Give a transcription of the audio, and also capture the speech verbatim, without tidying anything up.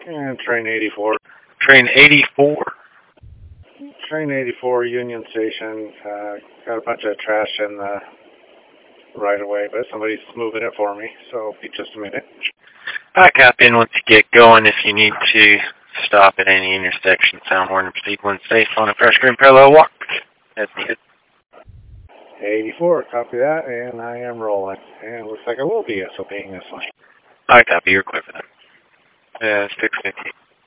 And train eighty-four. Train eighty-four. Train eighty-four, Union Station. Uh, got a bunch of trash in the right away, but somebody's moving it for me, so be just a minute. I copy in once you get going. If you need to stop at any intersection, sound horn and proceed when safe on a fresh green parallel walk. As needed. eighty-four, copy that, and I am rolling. And it looks like I will be SOPing this one. I copy, you're clear for that. Uh, six fifty.